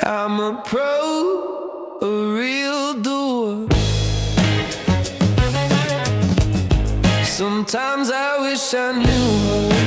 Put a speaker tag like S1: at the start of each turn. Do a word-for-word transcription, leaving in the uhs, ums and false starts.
S1: I'm a pro, a real doer. Sometimes I wish I knew her.